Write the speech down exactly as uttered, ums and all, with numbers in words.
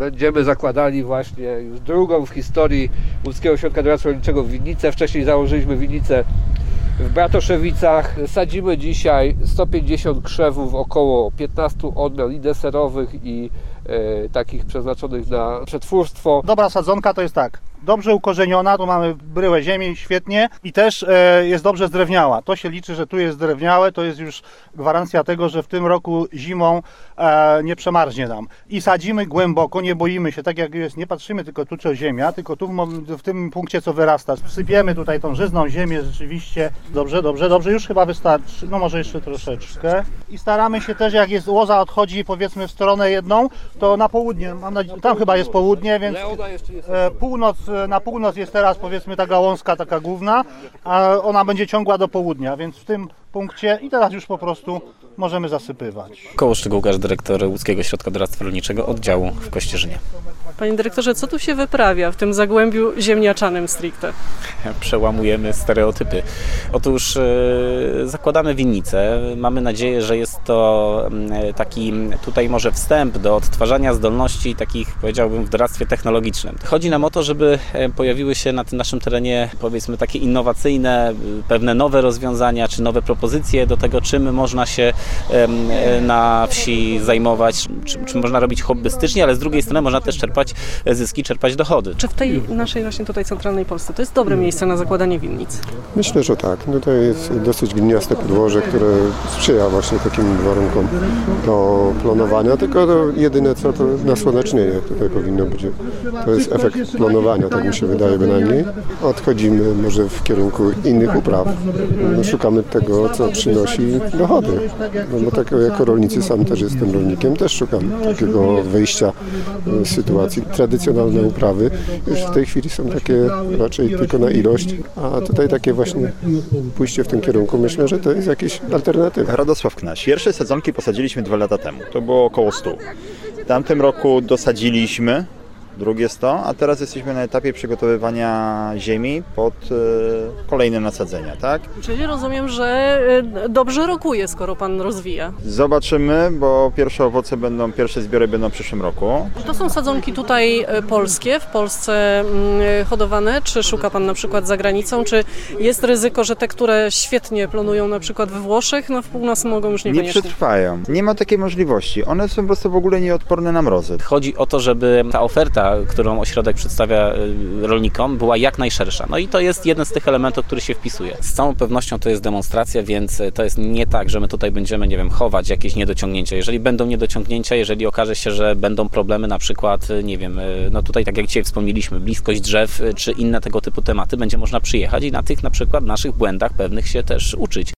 Będziemy zakładali właśnie już drugą w historii Łódzkiego Ośrodka Doradztwa Rolniczego winnicę. Wcześniej założyliśmy winnicę w Bratoszewicach. Sadzimy dzisiaj sto pięćdziesiąt krzewów, około piętnaście odmian i deserowych i e, takich przeznaczonych na przetwórstwo. Dobra sadzonka to jest tak, dobrze ukorzeniona, tu mamy bryłę ziemi, świetnie i też e, jest dobrze zdrewniała. To się liczy, że tu jest zdrewniałe, to jest już gwarancja tego, że w tym roku zimą e, nie przemarznie nam. I sadzimy głęboko, nie boimy się, tak jak jest, nie patrzymy tylko tu co ziemia, tylko tu w, w tym punkcie co wyrasta. Sypiemy tutaj tą żyzną ziemię rzeczywiście. Dobrze, dobrze, dobrze, już chyba wystarczy, no może jeszcze troszeczkę. I staramy się też, jak jest łoza odchodzi powiedzmy w stronę jedną, to na południe, mam nadzieję, tam chyba jest południe, więc e, północ, na północ jest teraz powiedzmy ta gałązka taka główna, a ona będzie ciągła do południa, więc w tym punkcie i teraz już po prostu możemy zasypywać. Koło Szczegółkarz, dyrektor Łódzkiego Ośrodka Doradztwa Rolniczego oddziału w Kościerzynie. Panie dyrektorze, co tu się wyprawia w tym zagłębiu ziemniaczanym stricte? Przełamujemy stereotypy. Otóż e, zakładamy winnicę. Mamy nadzieję, że jest to e, taki tutaj może wstęp do odtwarzania zdolności takich, powiedziałbym, w doradztwie technologicznym. Chodzi nam o to, żeby pojawiły się na tym naszym terenie, powiedzmy, takie innowacyjne, pewne nowe rozwiązania czy nowe propozycje do tego, czym można się e, na wsi zajmować, czym, czym można robić hobbystycznie, ale z drugiej strony można też czerpać zyski, czerpać dochody. Czy w tej naszej właśnie tutaj centralnej Polsce to jest dobre miejsce na zakładanie winnic? Myślę, że tak. No to jest dosyć gliniaste podłoże, które sprzyja właśnie takim warunkom do planowania, tylko to jedyne co to nasłonecznienie tutaj powinno być. To jest efekt planowania, tak mi się wydaje bynajmniej. Odchodzimy może w kierunku innych upraw. No, szukamy tego, co przynosi dochody. No bo tak jako rolnicy, sam też jestem rolnikiem, też szukam takiego wyjścia z sytuacji. Tradycjonalne uprawy już w tej chwili są takie raczej tylko na ilość, a tutaj takie właśnie pójście w tym kierunku, myślę, że to jest jakaś alternatywa. Radosław Knaś. Pierwsze sadzonki posadziliśmy dwa lata temu. To było około stu. W tamtym roku dosadziliśmy drugie sto, a teraz jesteśmy na etapie przygotowywania ziemi pod y, kolejne nasadzenia, tak? Czyli rozumiem, że y, dobrze rokuje, skoro Pan rozwija. Zobaczymy, bo pierwsze owoce będą, pierwsze zbiory będą w przyszłym roku. To są sadzonki tutaj y, polskie, w Polsce y, hodowane, czy szuka Pan na przykład za granicą, czy jest ryzyko, że te, które świetnie plonują na przykład we Włoszech, no w nas mogą już niekoniecznie? Nie przetrwają. Nie ma takiej możliwości. One są po prostu w ogóle nieodporne na mrozy. Chodzi o to, żeby ta oferta, którą ośrodek przedstawia rolnikom, była jak najszersza. No i to jest jeden z tych elementów, który się wpisuje. Z całą pewnością to jest demonstracja, więc to jest nie tak, że my tutaj będziemy, nie wiem, chować jakieś niedociągnięcia. Jeżeli będą niedociągnięcia, jeżeli okaże się, że będą problemy, na przykład, nie wiem, no tutaj tak jak dzisiaj wspomnieliśmy, bliskość drzew, czy inne tego typu tematy, będzie można przyjechać i na tych na przykład naszych błędach pewnych się też uczyć.